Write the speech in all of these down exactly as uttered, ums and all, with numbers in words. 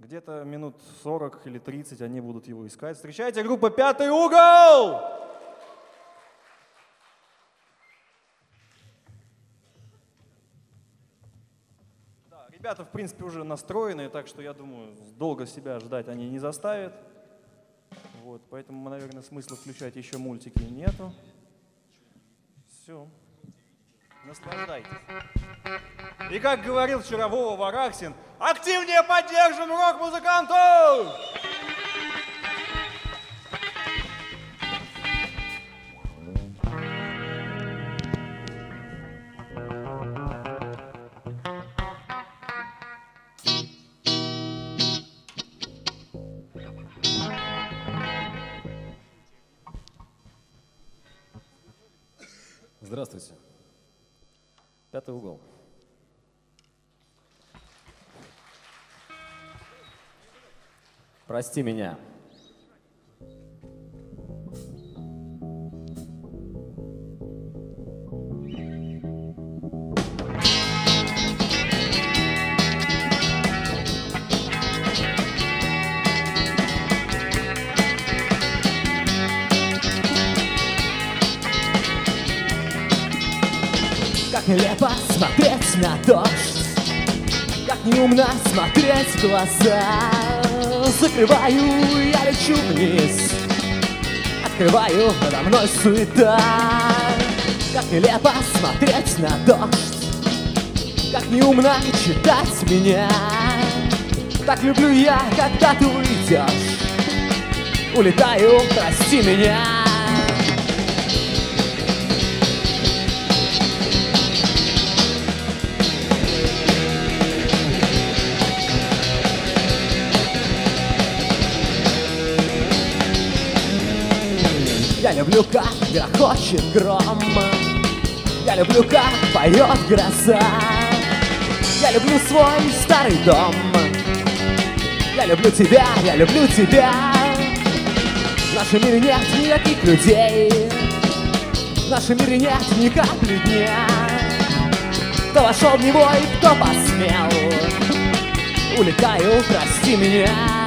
Где-то минут сорок или тридцать они будут его искать. Встречайте, группа «Пятый угол». Да, ребята, в принципе, уже настроены, так что я думаю, долго себя ждать они не заставят. Вот, поэтому, наверное, смысла включать еще мультики нету. Все. Наслаждайтесь. И как говорил вчера Вова Вараксин, активнее поддержим рок-музыкантов! Здравствуйте. Пятый угол. Прости меня. Как нелепо смотреть на дождь, как неумно смотреть в глаза. Закрываю, я лечу вниз, открываю, надо мной суета. Как нелепо смотреть на дождь, как неумно читать меня. Так люблю я, когда ты уйдешь, улетаю, прости меня. Я люблю, как грохочет гром, я люблю, как поет гроза. Я люблю свой старый дом, я люблю тебя, я люблю тебя. В нашем мире нет никаких людей, в нашем мире нет ни капли дня. Кто вошел в него и кто посмел, улетаю, прости меня.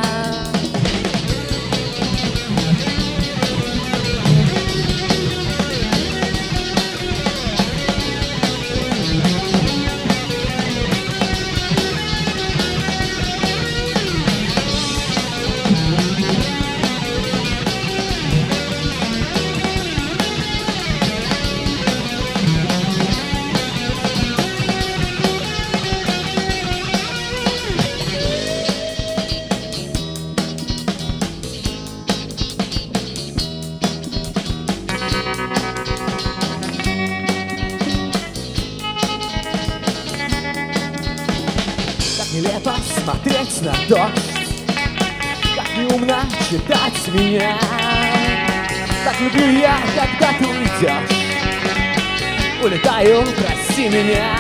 Нелепо смотреть на дождь, как неумно читать меня. Так люблю я, когда ты уйдешь, улетаю, прости меня.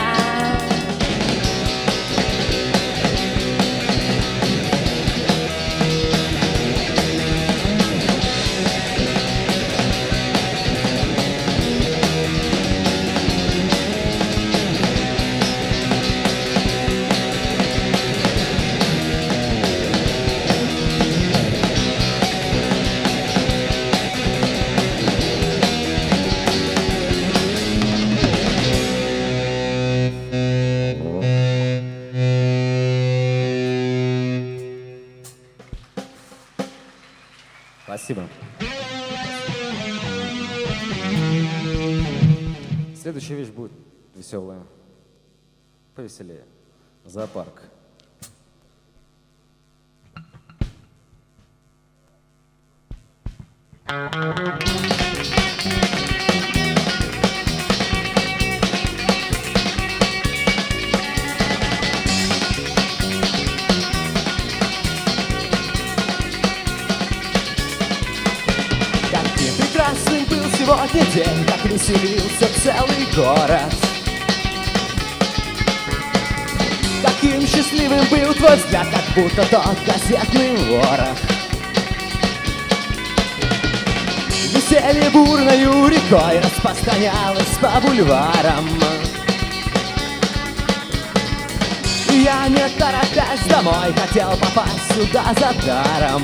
Спасибо. Следующая вещь будет веселая, повеселее. Зоопарк. Прекрасным был сегодня день, как веселился целый город. Каким счастливым был твой взгляд, как будто тот газетный ворох. Веселье бурною рекой распространялось по бульварам. я не торопясь домой хотел попасть сюда за даром.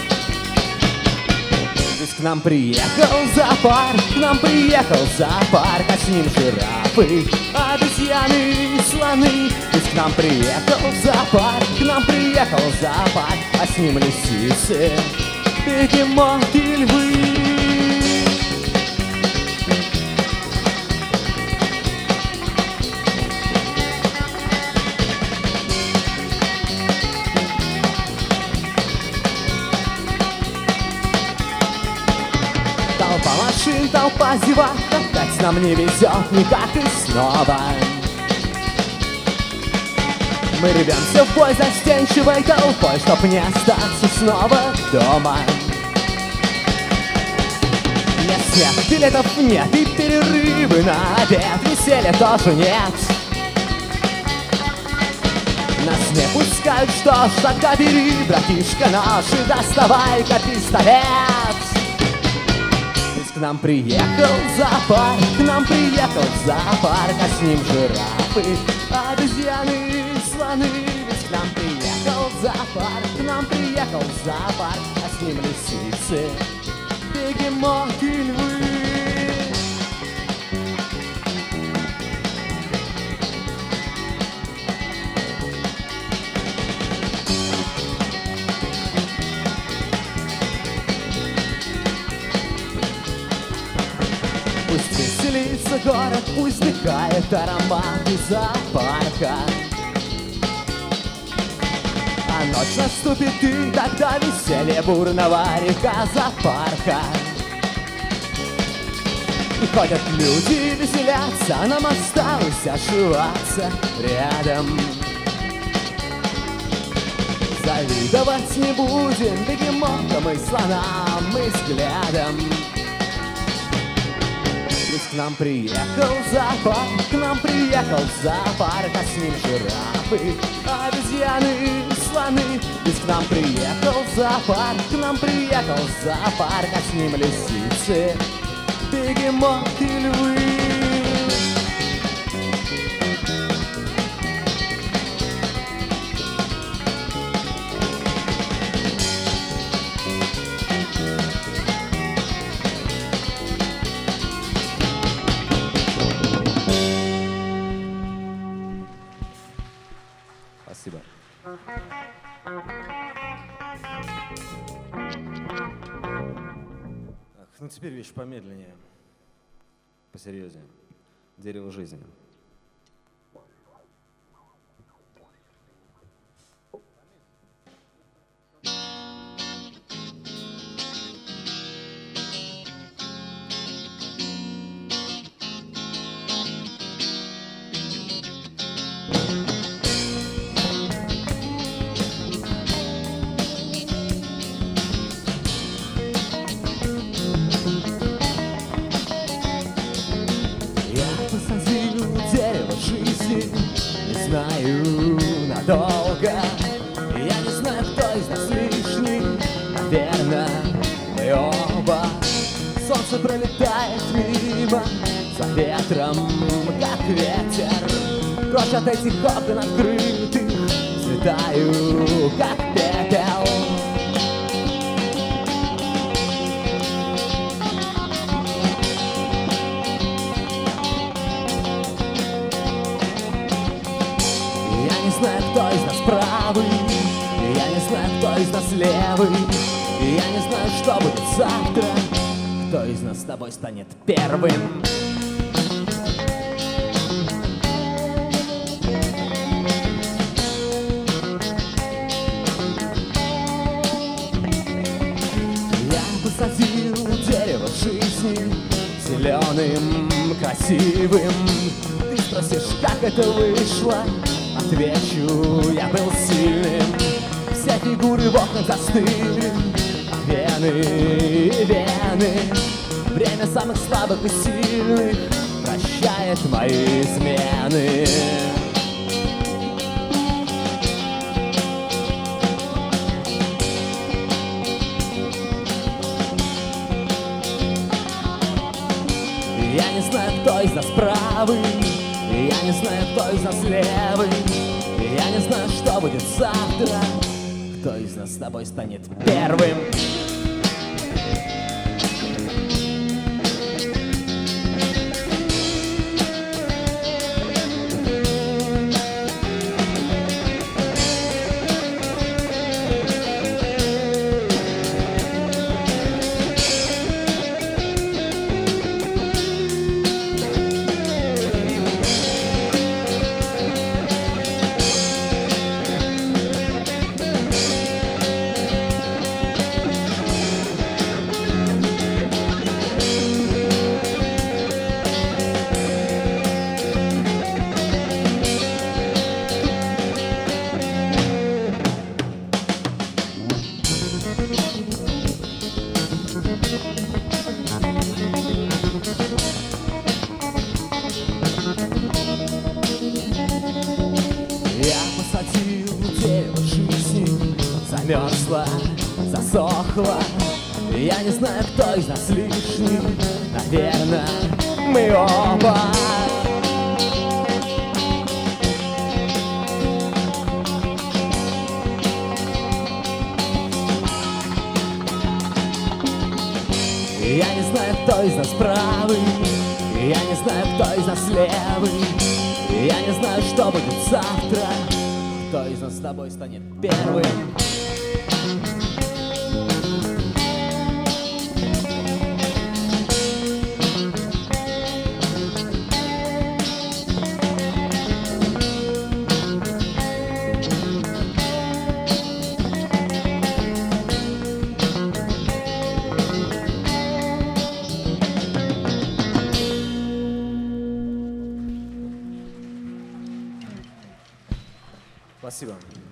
Здесь к нам приехал зоопарк, к нам приехал зоопарк, а с ним жирафы, обезьяны и слоны. Здесь к нам приехал зоопарк, к нам приехал зоопарк, а с ним лисицы, бегемоты и львы. Толпа машин, толпа зевак, опять нам не везет никак и снова. Мы рвемся в бой застенчивой толпой, чтоб не остаться снова дома. Нет, нет, билетов нет и перерывы на обед, веселья тоже нет. Нас не пускают, что ж, тогда бери, братишка, нож и доставай-ка пистолет. К нам приехал зоопарк, к нам приехал зоопарк, а с ним жирафы, обезьяны и слоны. Ведь к нам приехал зоопарк, к нам приехал зоопарк, а с ним лисицы, бегемоты и львы. Пусть веселится город, пусть дыхает аромат из зоопарка. А ночь наступит, и тогда веселье бурного река зоопарка. И ходят люди, веселятся, нам осталось ошиваться рядом. Завидовать не будем бегемотам и слонам и взглядом. К нам приехал зоопарк, к нам приехал зоопарк, а с ним жирафы, обезьяны и слоны. Ведь к нам приехал зоопарк, к нам приехал зоопарк, а с ним лисицы, бегемоты и львы. Спасибо. Так, ну теперь вещь помедленнее, посерьезнее. Дерево жизни. Не знаю надолго, я не знаю, кто из нас лишний. Наверное, мы оба. Солнце пролетает мимо, за ветром, как ветер. Прочь от этих окон открытых, взлетаю, как пепел. Я не знаю, кто из нас правый, я не знаю, кто из нас левый, я не знаю, что будет завтра, кто из нас с тобой станет первым. Я посадил дерево жизни, зеленым, красивым. Ты спросишь, как это вышло? Отвечу, я был сильным. Все фигуры в окнах застыли, вены, вены. Время самых слабых и сильных прощает мои измены. Я не знаю, кто из нас правый, я не знаю, кто из нас левый, я Я не знаю, что будет завтра. Кто из нас с тобой станет первым? Замерзла, засохла. Я не знаю, кто из нас лишний. Наверное, мы оба. Я не знаю, кто из нас правый. Я не знаю, кто из нас левый. Я не знаю, что будет завтра. Кто из нас с тобой станет первым? Спасибо.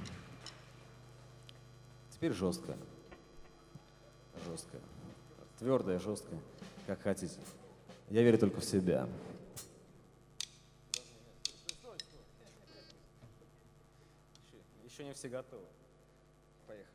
Теперь жестко. Жестко. Твердое, жестко. Как хотите. Я верю только в себя. Еще не все готовы. Поехали.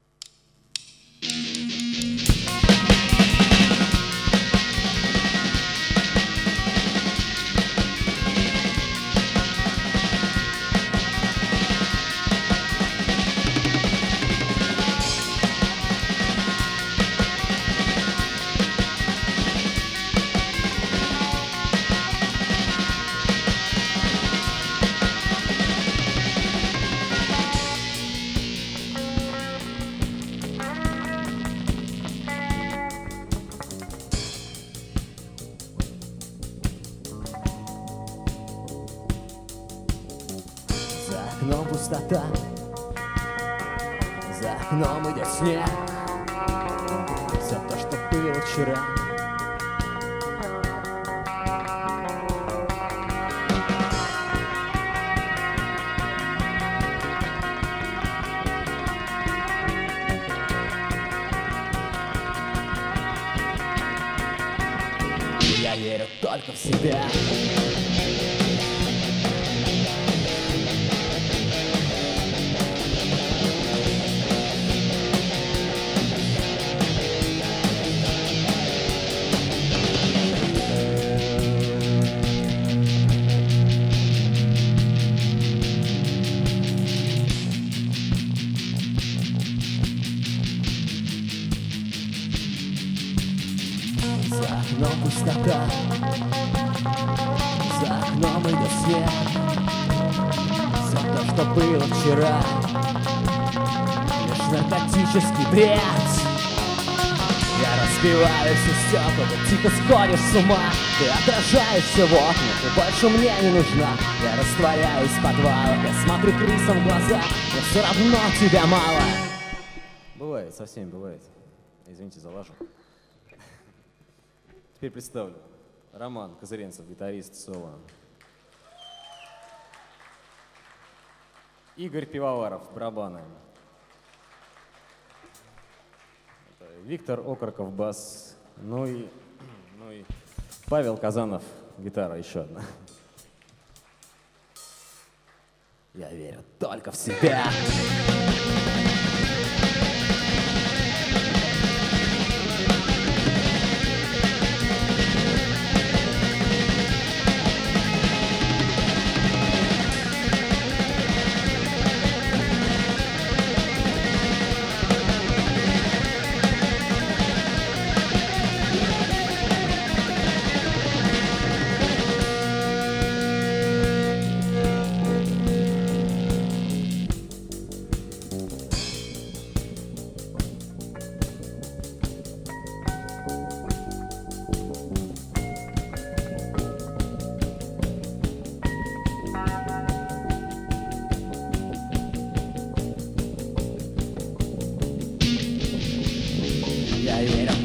окном пустота, за окном идет снег. Все то, что было вчера. Я верю только в себя. За окном пустота, за окном идет снег. Все то, что было вчера, лишь наркотический бред. Я разбиваю все стекла, ты тихо сходишь с ума. Ты отражаешься в окна, ты больше мне не нужна. Я растворяюсь в подвалах, я смотрю крысам в глаза, но все равно тебя мало. Бывает, со всеми бывает. Извините за лажу. Теперь представлю. Роман Козыренцев, гитарист соло. Игорь Пивоваров, барабаны. Виктор Окороков, бас. Ну и, ну и Павел Казанов, гитара, еще одна. Я верю только в себя.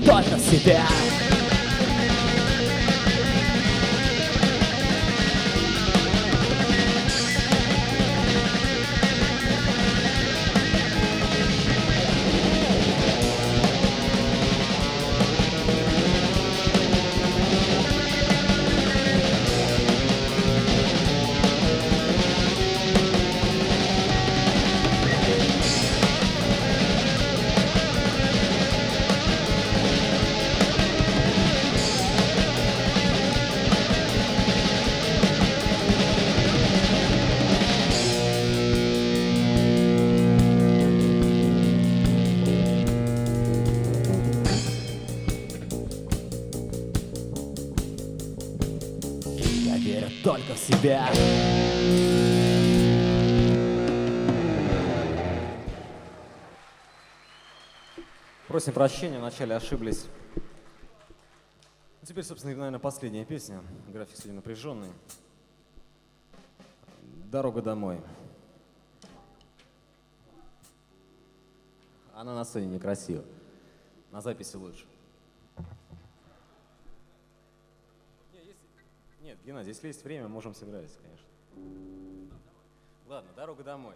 только себя. Я верю только в себя. Просим прощения, вначале ошиблись. Теперь, собственно, наверное, последняя песня. График сегодня напряженный. «Дорога домой». Она на сцене некрасива. На записи лучше. Нет, Геннадий, если есть время, можем сыграть, конечно. Ладно, «Дорога домой».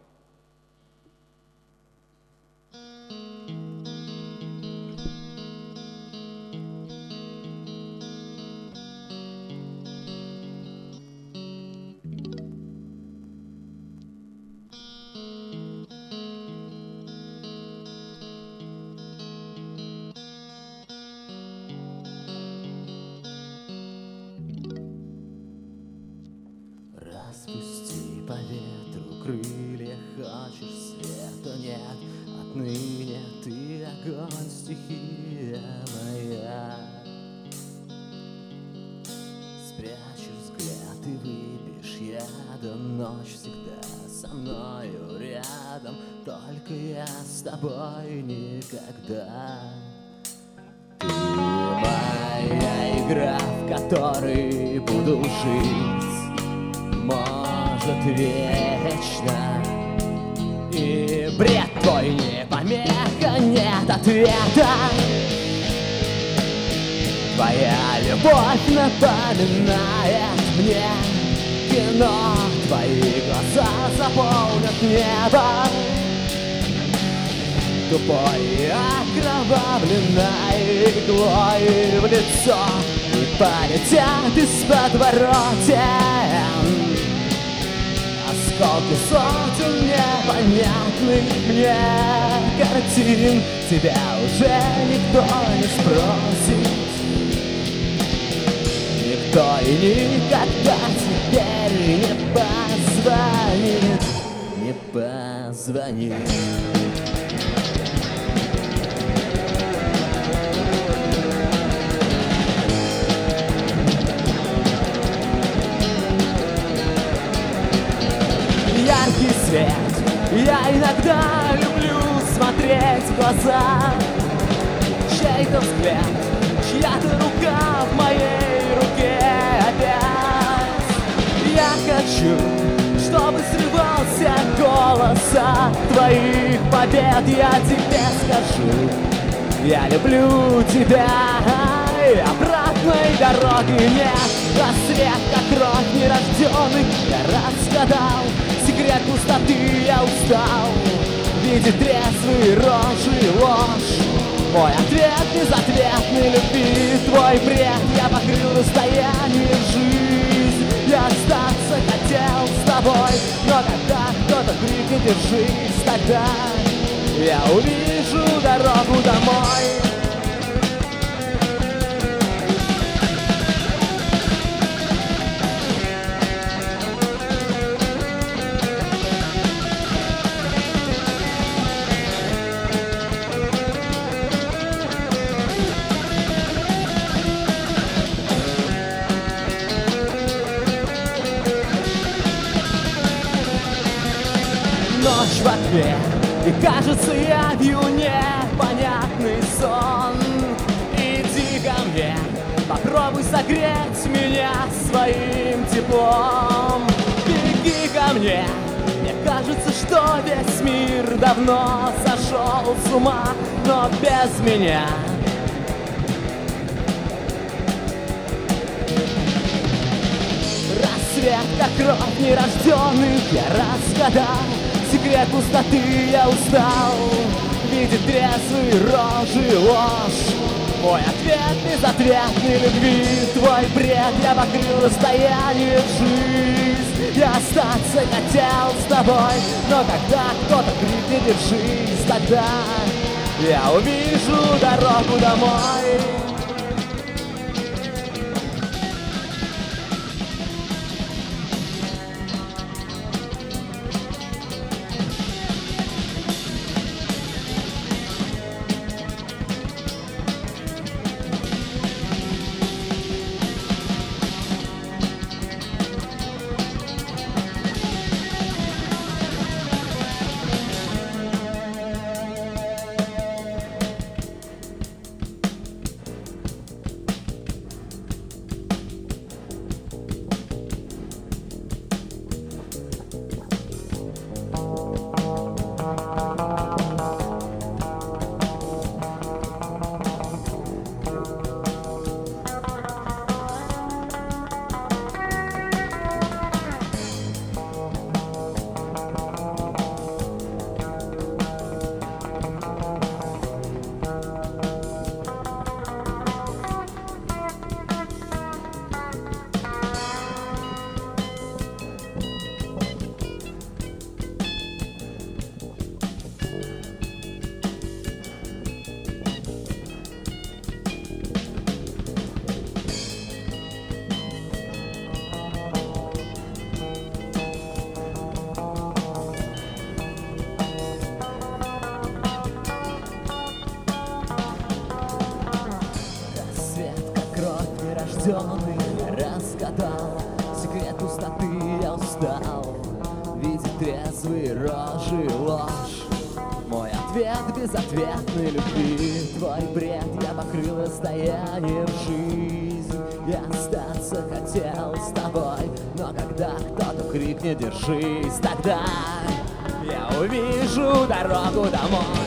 Распусти по ветру крылья, хочешь света нет. Отныне ты огонь, стихия моя. Спрячешь взгляд и выпьешь яда. Ночь всегда со мною рядом, только я с тобой никогда. Ты моя игра, в которой буду жить. Может, вечно. И бред твой не помеха, нет ответа. Твоя любовь напоминает мне кино. Твои глаза заполнят небо. Тупой окровавленной иглой в лицо. И полетят из подворотен осколки сотен непонятных мне картин. Тебя уже никто не спросит, никто и никогда теперь не позвонит, не позвонит. Яркий свет, я иногда люблю смотреть в глаза. Чей-то взгляд, чья-то рука в моей руке опять. Я хочу, чтобы срывался голос от твоих побед. Я тебе скажу, я люблю тебя. И обратной дороги нет. Рассвет, как кровь нерожденных, я разгадал секрет пустоты, я устал видеть трезвые рожи и ложь. Мой ответ безответный любви, твой бред. Я покрыл расстояние в жизнь. Я остаться хотел с тобой, но когда кто-то крикнет «держись», тогда я увижу дорогу домой. Ночь в окне, и кажется явью непонятный сон. Иди ко мне, попробуй согреть меня своим теплом. Беги ко мне, мне кажется, что весь мир давно сошел с ума. Но без меня свет, как кровь нерожденных, я разгадал секрет пустоты, я устал видеть трезвые рожи, ложь. Мой ответ безответной любви, твой бред, я покрыл расстояние в жизнь. Я остаться хотел с тобой, но когда кто-то крикнет «держись», тогда я увижу дорогу домой. Разгадал секрет пустоты, я устал видеть трезвые рожи, ложь. Мой ответ безответной любви, твой бред, я покрыл расстояние в жизнь. Я остаться хотел с тобой, но когда кто-то крикнет «держись», тогда я увижу дорогу домой.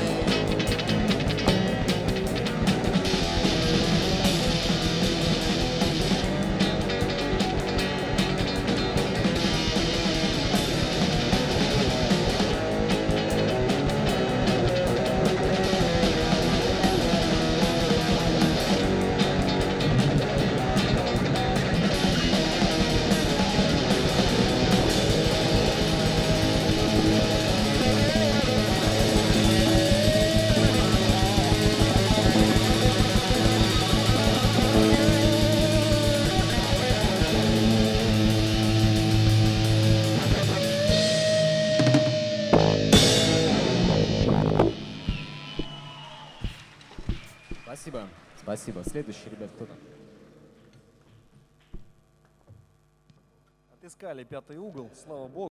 Спасибо. Спасибо. Следующий, ребят, кто там? Отыскали пятый угол, слава богу.